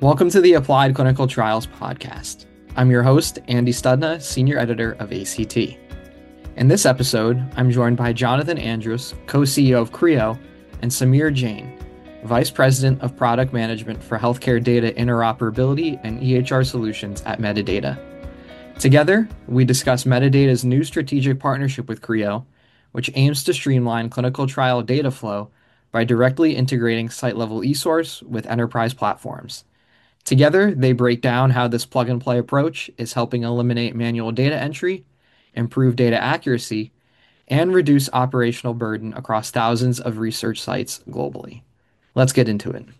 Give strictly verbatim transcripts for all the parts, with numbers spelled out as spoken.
Welcome to the Applied Clinical Trials Podcast. I'm your host, Andy Studna, Senior Editor of A C T. In this episode, I'm joined by Jonathan Andrus, co-C E O of Creo, and Samir Jain, Vice President of Product Management for Healthcare Data Interoperability and E H R Solutions at Medidata. Together, we discuss Medidata's new strategic partnership with Creo, which aims to streamline clinical trial data flow by directly integrating site-level eSource with enterprise platforms. Together, they break down how this plug-and-play approach is helping eliminate manual data entry, improve data accuracy, and reduce operational burden across thousands of research sites globally. Let's get into it.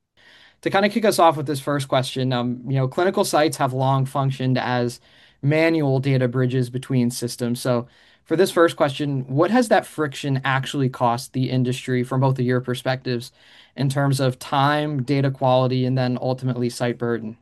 To kind of kick us off with this first question, um, you know, clinical sites have long functioned as manual data bridges between systems. So, for this first question, what has that friction actually cost the industry from both of your perspectives in terms of time, data quality, and then ultimately site burden?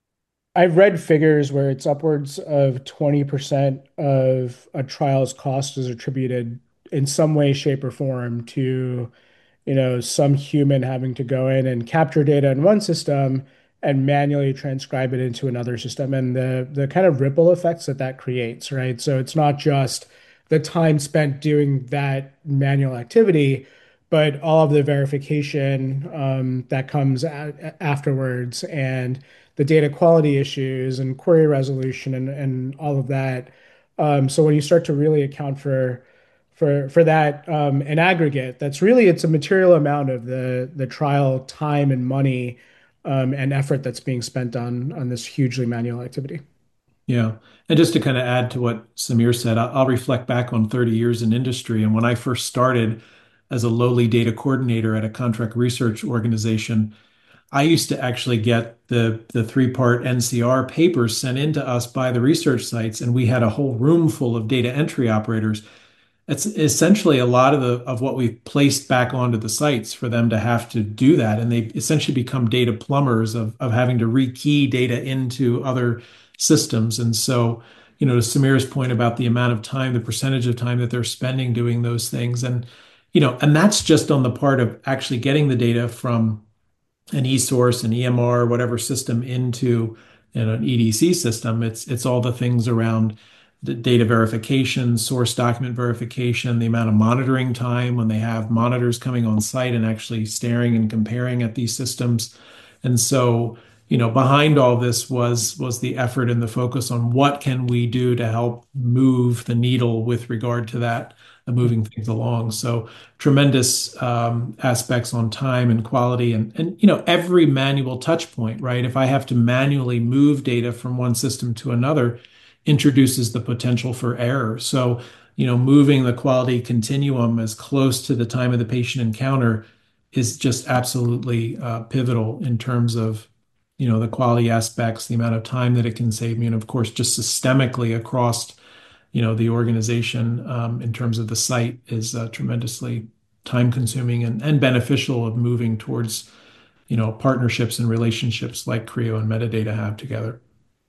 I've read figures where it's upwards of twenty percent of a trial's cost is attributed in some way, shape, or form to, you know, some human having to go in and capture data in one system and manually transcribe it into another system, and the the kind of ripple effects that that creates, right? So it's not just the time spent doing that manual activity, but all of the verification um, that comes a afterwards, and the data quality issues and query resolution and, and all of that. Um, so when you start to really account for for for that um, in aggregate, that's really it's a material amount of the the trial time and money um, and effort that's being spent on on this hugely manual activity. Yeah. And just to kind of add to what Samir said, I- I'll reflect back on thirty years in industry. And when I first started as a lowly data coordinator at a contract research organization, I used to actually get the, the three-part N C R papers sent in to us by the research sites, and we had a whole room full of data entry operators. It's essentially a lot of the of what we've placed back onto the sites for them to have to do that. And they essentially become data plumbers of, of having to rekey data into other systems. And so, you know, to Samir's point about the amount of time, the percentage of time that they're spending doing those things. And, you know, and that's just on the part of actually getting the data from an eSource, an E M R, whatever system into, you know, an E D C system. It's it's all the things around the data verification, source document verification, the amount of monitoring time when they have monitors coming on site and actually staring and comparing at these systems. And so, you know, behind all this was was the effort and the focus on what can we do to help move the needle with regard to that, uh, moving things along. So tremendous um, aspects on time and quality and and you know every manual touch point, right? If I have to manually move data from one system to another, introduces the potential for error. So, you know, moving the quality continuum as close to the time of the patient encounter is just absolutely uh, pivotal in terms of, you know, the quality aspects, the amount of time that it can save me, and of course, just systemically across, you know, the organization um, in terms of the site is uh, tremendously time consuming and, and beneficial of moving towards, you know, partnerships and relationships like Creo and Medidata have together.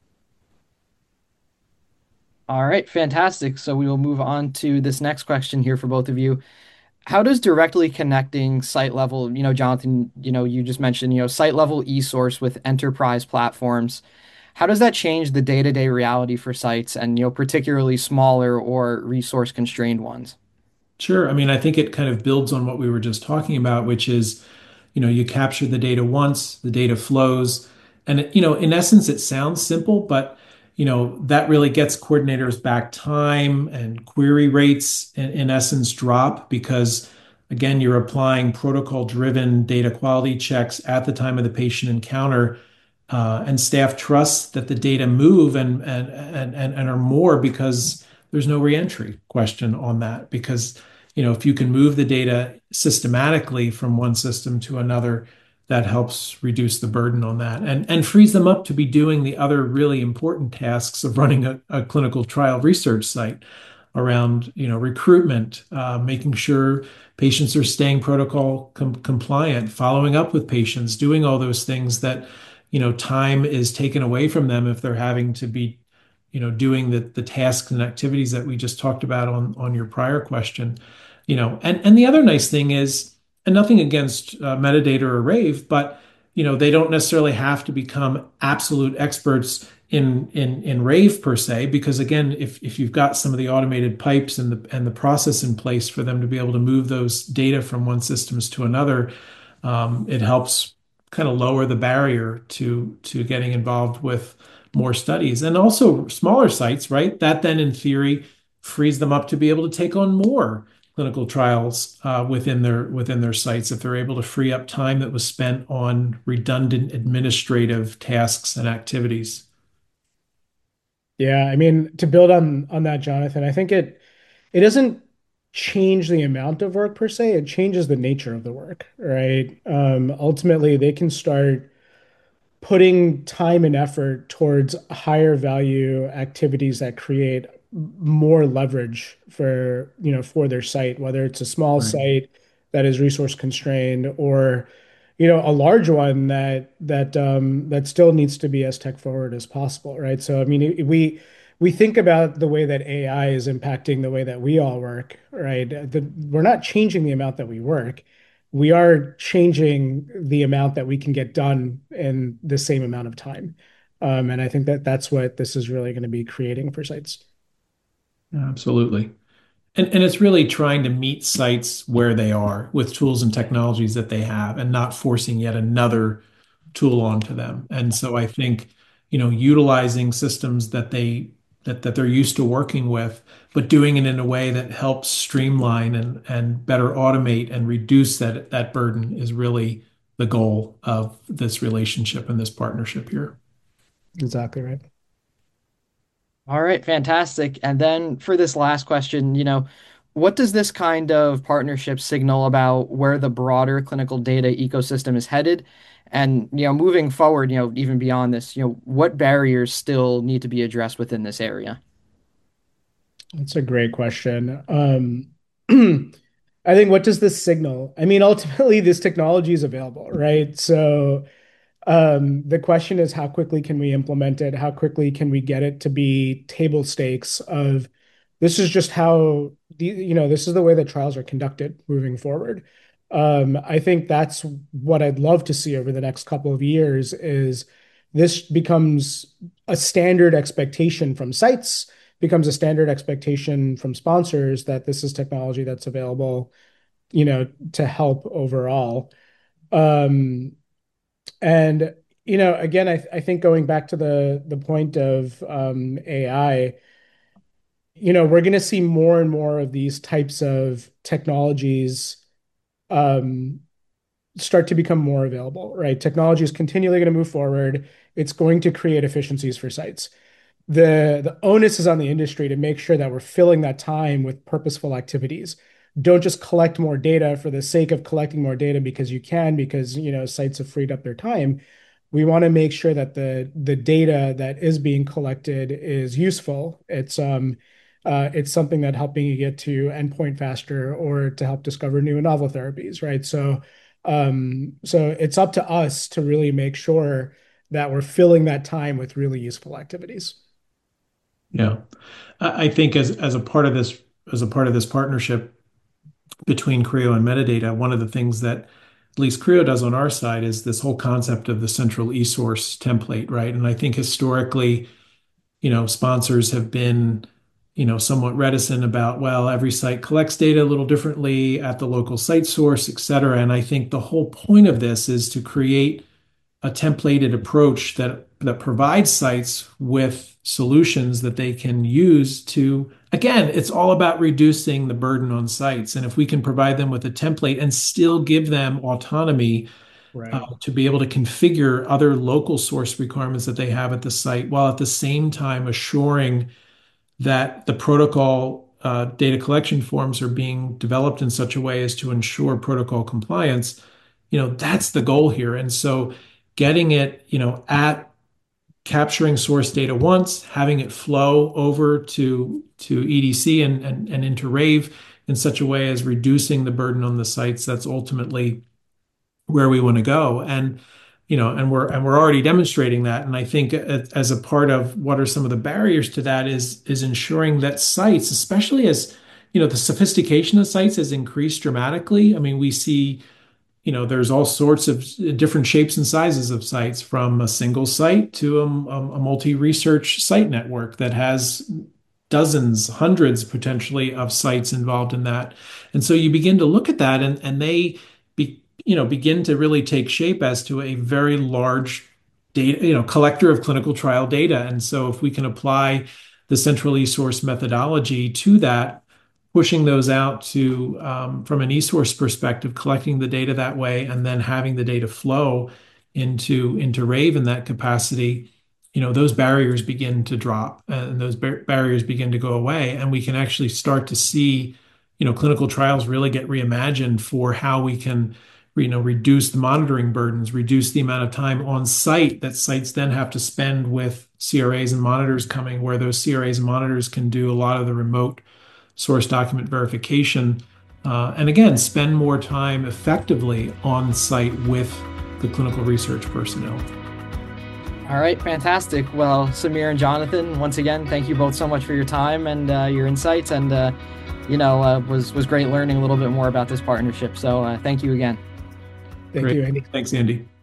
All right, fantastic. So we will move on to this next question here for both of you. How does directly connecting site level, you know, Jonathan, you know, you just mentioned, you know, site level eSource with enterprise platforms, how does that change the day-to-day reality for sites and, you know, particularly smaller or resource constrained ones? Sure. I mean, I think it kind of builds on what we were just talking about, which is, you know, you capture the data once, the data flows. And, it, you know, in essence, it sounds simple, but, you know, that really gets coordinators back time and query rates, in, in essence, drop because, again, you're applying protocol-driven data quality checks at the time of the patient encounter. Uh, and staff trusts that the data move and, and, and, and, and are more because there's no reentry question on that because you know, if you can move the data systematically from one system to another, that helps reduce the burden on that and, and frees them up to be doing the other really important tasks of running a, a clinical trial research site around, you know, recruitment, uh, making sure patients are staying protocol com compliant, following up with patients, doing all those things that, you know, time is taken away from them if they're having to be, you know, doing the the tasks and activities that we just talked about on on your prior question. You know, and and the other nice thing is, and nothing against uh, Metadata or Rave, but you know, they don't necessarily have to become absolute experts in in in rave per se, because again, if if you've got some of the automated pipes and the and the process in place for them to be able to move those data from one systems to another, um, it helps kind of lower the barrier to to getting involved with more studies. And also smaller sites, right? That then in theory frees them up to be able to take on more clinical trials uh, within their within their sites if they're able to free up time that was spent on redundant administrative tasks and activities. Yeah, I mean, to build on on that, Jonathan, I think it it doesn't change the amount of work per se, it changes the nature of the work, right? Um, ultimately, they can start putting time and effort towards higher value activities that create more leverage for, you know, for their site, whether it's a small Right. site that is resource constrained or, you know, a large one that that um, that still needs to be as tech forward as possible, right? So, I mean, it- we we think about the way that A I is impacting the way that we all work, right? The, we're not changing the amount that we work. We are changing the amount that we can get done in the same amount of time. Um, and I think that that's what this is really going to be creating for sites. Absolutely. And, and it's really trying to meet sites where they are with tools and technologies that they have and not forcing yet another tool onto them. And so I think, you know, utilizing systems that they that, that they're used to working with, but doing it in a way that helps streamline and, and better automate and reduce that that burden is really the goal of this relationship and this partnership here. Exactly right. All right, fantastic. And then for this last question, you know, what does this kind of partnership signal about where the broader clinical data ecosystem is headed? And, you know, moving forward, you know, even beyond this, you know, what barriers still need to be addressed within this area? That's a great question. Um, I think what does this signal? I mean, ultimately, this technology is available, right? So Um, the question is how quickly can we implement it? How quickly can we get it to be table stakes of this is just how the, you know, this is the way that trials are conducted moving forward. Um, I think that's what I'd love to see over the next couple of years is this becomes a standard expectation from sites, becomes a standard expectation from sponsors that this is technology that's available, you know, to help overall. Um, and you know, again, I, I think going back to the the point of um, A I, you know, we're going to see more and more of these types of technologies um, start to become more available, right? Technology is continually going to move forward. It's going to create efficiencies for sites. The the onus is on the industry to make sure that we're filling that time with purposeful activities. Don't just collect more data for the sake of collecting more data because you can, because you know sites have freed up their time. We want to make sure that the the data that is being collected is useful. It's um uh, it's something that helping you get to endpoint faster or to help discover new and novel therapies, right? So um so it's up to us to really make sure that we're filling that time with really useful activities. Yeah. I I think as as a part of this as a part of this partnership between Creo and Metadata, one of the things that at least Creo does on our side is this whole concept of the central e-source template, right? And I think historically, you know, sponsors have been, you know, somewhat reticent about, well, every site collects data a little differently at the local site source, et cetera. And I think the whole point of this is to create a templated approach that that provides sites with solutions that they can use to, again, it's all about reducing the burden on sites. And if we can provide them with a template and still give them autonomy uh, Right. to be able to configure other local source requirements that they have at the site, while at the same time assuring that the protocol uh, data collection forms are being developed in such a way as to ensure protocol compliance, you know, that's the goal here. And so getting it, you know, at capturing source data once, having it flow over to to E D C and, and, and into Rave in such a way as reducing the burden on the sites, that's ultimately where we want to go. And you know, and we're and we're already demonstrating that. And I think as a part of what are some of the barriers to that is is ensuring that sites, especially as you know, the sophistication of sites has increased dramatically. I mean, we see you know, there's all sorts of different shapes and sizes of sites, from a single site to a, a multi-research site network that has dozens, hundreds potentially of sites involved in that. And so you begin to look at that, and, and they be, you know, begin to really take shape as to a very large data, you know, collector of clinical trial data. And so if we can apply the central eSource methodology to that, pushing those out to, um, from an eSource perspective, collecting the data that way, and then having the data flow into, into Rave in that capacity, you know, those barriers begin to drop and those bar- barriers begin to go away. And we can actually start to see, you know, clinical trials really get reimagined for how we can, you know, reduce the monitoring burdens, reduce the amount of time on site that sites then have to spend with C R As and monitors coming, where those C R As and monitors can do a lot of the remote source document verification. Uh, and again, spend more time effectively on site with the clinical research personnel. All right, fantastic. Well, Samir and Jonathan, once again, thank you both so much for your time and uh, your insights. And, uh, you know, uh, was, was great learning a little bit more about this partnership. So uh, thank you again. Thank Great. you, Andy. Thanks, Andy.